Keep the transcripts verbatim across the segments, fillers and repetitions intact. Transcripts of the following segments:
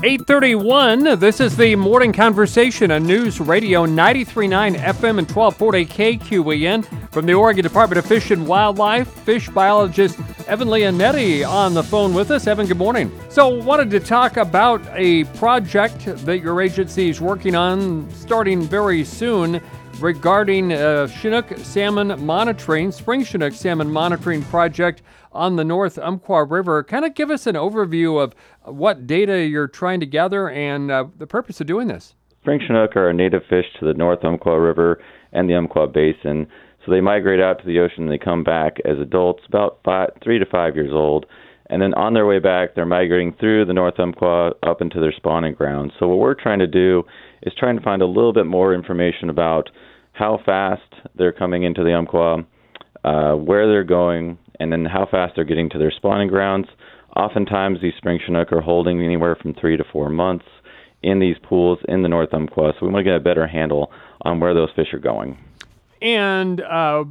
eight thirty-one, this is the Morning Conversation on News Radio ninety-three point nine F M and twelve forty K Q E N. From the Oregon Department of Fish and Wildlife, fish biologist Evan Leonetti on the phone with us. Evan, good morning. So wanted to talk about a project that your agency is working on starting very soon regarding uh, Chinook salmon monitoring, spring Chinook salmon monitoring project on the North Umpqua River. Kind of give us an overview of what data you're trying to gather and uh, the purpose of doing this. Spring Chinook are a native fish to the North Umpqua River and the Umpqua Basin. So they migrate out to the ocean and they come back as adults about five, three to five years old. And then on their way back, they're migrating through the North Umpqua up into their spawning grounds. So what we're trying to do is trying to find a little bit more information about how fast they're coming into the Umpqua, uh, where they're going, and then how fast they're getting to their spawning grounds. Oftentimes, these spring Chinook are holding anywhere from three to four months in these pools in the North Umpqua, so we want to get a better handle on where those fish are going. And uh,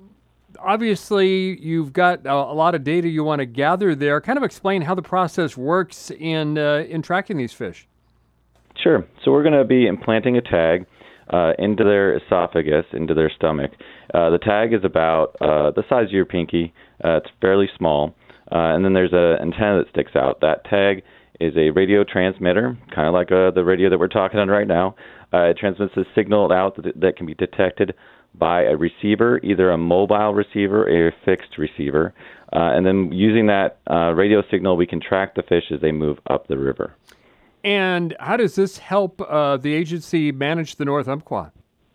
obviously, you've got a, a lot of data you want to gather there. Kind of explain how the process works in uh, in tracking these fish. Sure. So we're going to be implanting a tag uh, into their esophagus, into their stomach. Uh, the tag is about uh, the size of your pinky. Uh, it's fairly small. Uh, and then there's an antenna that sticks out. That tag is a radio transmitter, kind of like uh, the radio that we're talking on right now. Uh, it transmits a signal out that, that can be detected by a receiver, either a mobile receiver or a fixed receiver. Uh, and then using that uh, radio signal, we can track the fish as they move up the river. And how does this help uh, the agency manage the North Umpqua?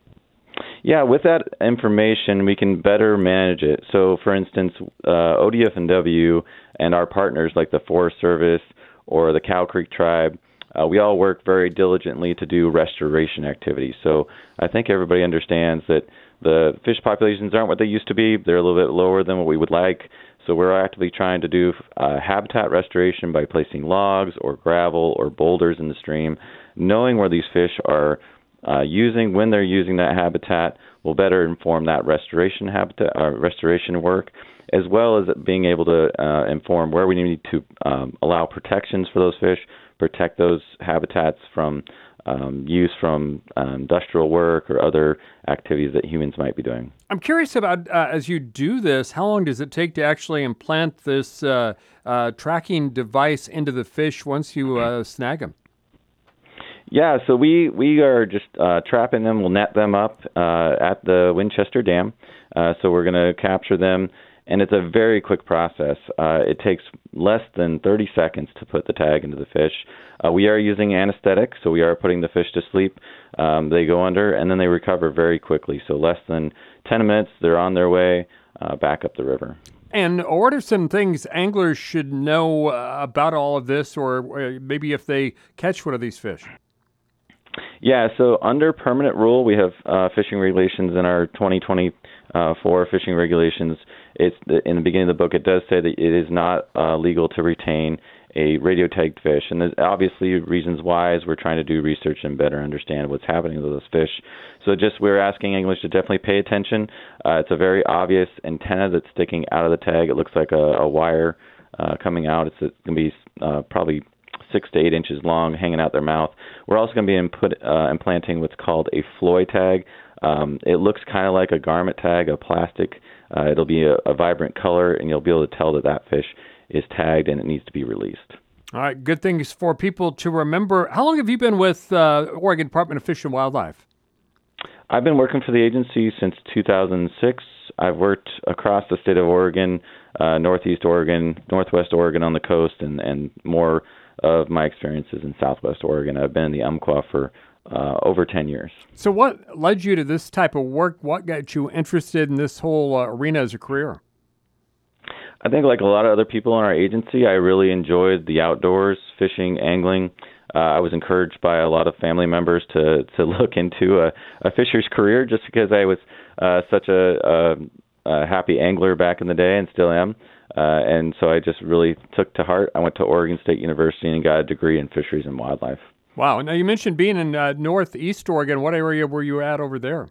Yeah, with that information, we can better manage it. So, for instance, uh, O D F and W and our partners like the Forest Service or the Cow Creek Tribe, uh, we all work very diligently to do restoration activities. So I think everybody understands that the fish populations aren't what they used to be. They're a little bit lower than what we would like. So we're actively trying to do uh, habitat restoration by placing logs or gravel or boulders in the stream. Knowing where these fish are uh, using, when they're using that habitat, will better inform that restoration habitat, uh, restoration work, as well as being able to uh, inform where we need to um, allow protections for those fish, protect those habitats from um, use from uh, industrial work or other activities that humans might be doing. I'm curious about, uh, as you do this, how long does it take to actually implant this uh, uh, tracking device into the fish once you uh, snag them? Yeah, so we, we are just uh, trapping them. We'll net them up uh, at the Winchester Dam. Uh, so we're going to capture them, and it's a very quick process. Uh, it takes less than thirty seconds to put the tag into the fish. Uh, we are using anesthetic, so we are putting the fish to sleep. Um, they go under, and then they recover very quickly. So less than ten minutes, they're on their way uh, back up the river. And what are some things anglers should know uh, about all of this, or maybe if they catch one of these fish? Yeah, so under permanent rule, we have uh, fishing regulations in our twenty twenty-four fishing regulations. It's in the beginning of the book, it does say that it is not uh, legal to retain a radio tagged fish. And there's obviously reasons why, as we're trying to do research and better understand what's happening to those fish. So just we're asking anglers to definitely pay attention. Uh, it's a very obvious antenna that's sticking out of the tag. It looks like a, a wire uh, coming out. It's, it's going to be uh, probably six to eight inches long, hanging out their mouth. We're also going to be input, uh, implanting what's called a Floy tag. Um, it looks kind of like a garment tag, a plastic. Uh, it'll be a, a vibrant color, and you'll be able to tell that that fish is tagged and it needs to be released. All right, good things for people to remember. How long have you been with uh, Oregon Department of Fish and Wildlife? I've been working for the agency since two thousand six. I've worked across the state of Oregon, uh, northeast Oregon, northwest Oregon on the coast, and, and more of my experiences in southwest Oregon. I've been in the Umpqua for uh, over ten years. So what led you to this type of work? What got you interested in this whole uh, arena as a career? I think like a lot of other people in our agency, I really enjoyed the outdoors, fishing, angling. Uh, I was encouraged by a lot of family members to, to look into a, a fisher's career just because I was uh, such a, a, a happy angler back in the day and still am. Uh, and so I just really took to heart. I went to Oregon State University and got a degree in fisheries and wildlife. Wow. Now, you mentioned being in uh, northeast Oregon. What area were you at over there?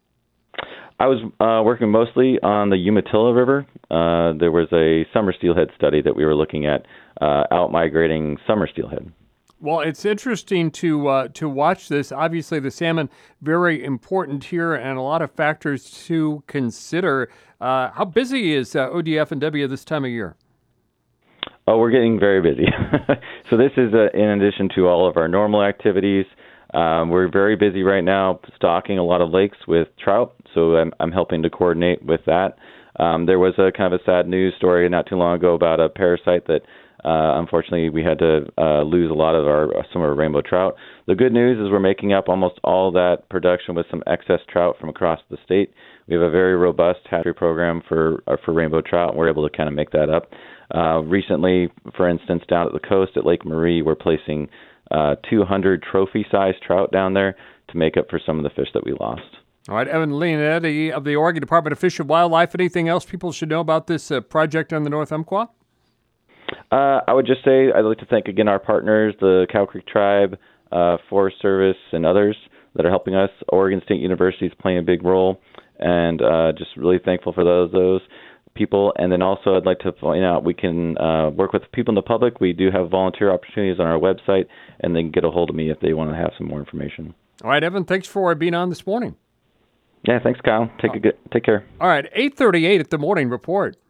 I was uh, working mostly on the Umatilla River. Uh, there was a summer steelhead study that we were looking at uh, out migrating summer steelhead. Well, it's interesting to uh, to watch this. Obviously, the salmon very important here, and a lot of factors to consider. Uh, how busy is uh, O D F and W this time of year? Oh, we're getting very busy. So this is uh, in addition to all of our normal activities. Um, we're very busy right now stocking a lot of lakes with trout. So I'm, I'm helping to coordinate with that. Um, there was a kind of a sad news story not too long ago about a parasite that Uh, unfortunately, we had to uh, lose a lot of our some of our rainbow trout. The good news is we're making up almost all that production with some excess trout from across the state. We have a very robust hatchery program for uh, for rainbow trout, and we're able to kind of make that up. Uh, recently, for instance, down at the coast at Lake Marie, we're placing uh, two hundred trophy-sized trout down there to make up for some of the fish that we lost. All right, Evan Leonetti of the Oregon Department of Fish and Wildlife. Anything else people should know about this uh, project on the North Umpqua? Uh, I would just say I'd like to thank again our partners, the Cow Creek Tribe, uh, Forest Service, and others that are helping us. Oregon State University is playing a big role, and uh, just really thankful for those those people. And then also I'd like to point out we can uh, work with people in the public. We do have volunteer opportunities on our website, and they can get a hold of me if they want to have some more information. All right, Evan, thanks for being on this morning. Yeah, thanks, Kyle. Take a good, take care. All right, eight thirty-eight at the Morning Report.